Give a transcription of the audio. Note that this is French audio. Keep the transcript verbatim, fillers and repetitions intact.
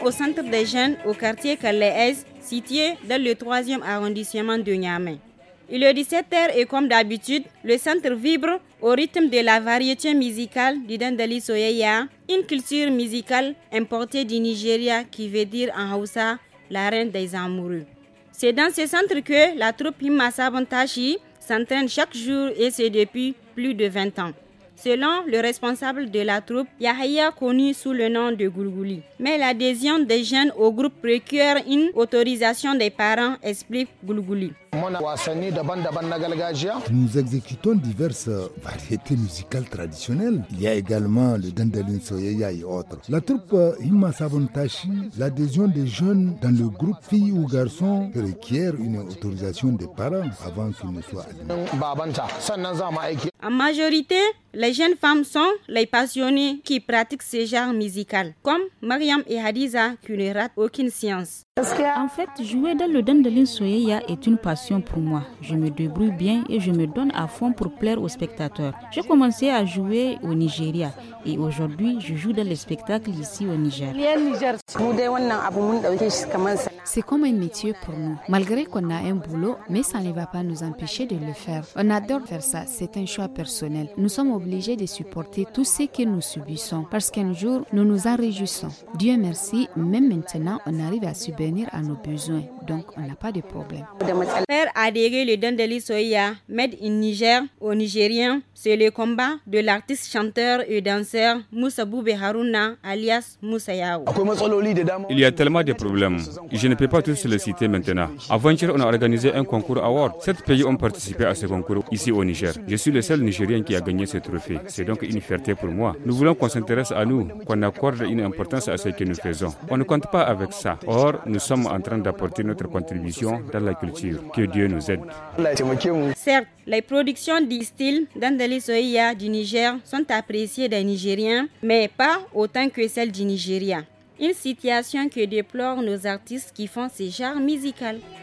au centre des jeunes au quartier Calais, situé dans le troisième arrondissement de Niamey. Il est dix-sept heures et comme d'habitude, le centre vibre au rythme de la variété musicale du Dandali Soyeya, une culture musicale importée du Nigeria qui veut dire en Hausa la reine des amoureux. C'est dans ce centre que la troupe Himma Sabon Tashi s'entraîne chaque jour et c'est depuis plus de vingt ans. Selon le responsable de la troupe, Yahya, connu sous le nom de Gulguli. Mais l'adhésion des jeunes au groupe requiert une autorisation des parents, explique Gulguli. Nous exécutons diverses variétés musicales traditionnelles. Il y a également le Dandalin Soyeya et autres. La troupe Himma Sabon Tashi, l'adhésion des jeunes dans le groupe filles ou garçons requiert une autorisation des parents avant qu'ils ne soient admis. En majorité, les jeunes femmes sont les passionnées qui pratiquent ce genre musical, comme Mariam et Hadiza qui ne ratent aucune séance. En fait, jouer dans le Dandalin Soyeya est une passion pour moi. Je me débrouille bien et je me donne à fond pour plaire aux spectateurs. J'ai commencé à jouer au Nigeria et aujourd'hui, je joue dans les spectacles ici au Niger. C'est comme un métier pour nous. Malgré qu'on a un boulot, mais ça ne va pas nous empêcher de le faire. On adore faire ça, c'est un choix personnel. Nous sommes obligés de supporter tout ce que nous subissons parce qu'un jour, nous nous en réjouissons. Dieu merci, même maintenant, on arrive à subvenir à nos besoins. Donc, on n'a pas de problème. Faire adhérer le Dandali Soyeya Made in Niger aux Nigériens, c'est le combat de l'artiste chanteur et danseur Moussa Boubé Harouna alias Moussa Yao. Il y a tellement de problèmes. Je ne peux pas tous les citer maintenant. Avant-hier, on a organisé un concours award. Sept pays ont participé à ce concours ici au Niger. Je suis le seul Nigérien qui a gagné ce trophée. C'est donc une fierté pour moi. Nous voulons qu'on s'intéresse à nous, qu'on accorde une importance à ce que nous faisons. On ne compte pas avec ça. Or, nous sommes en train d'apporter notre contribution dans la culture. Que Dieu nous aide. Certes, les productions du style Dandali Soyeya du Niger sont appréciées des Nigériens, mais pas autant que celles du Nigeria. Une situation que déplorent nos artistes qui font ce genre musical.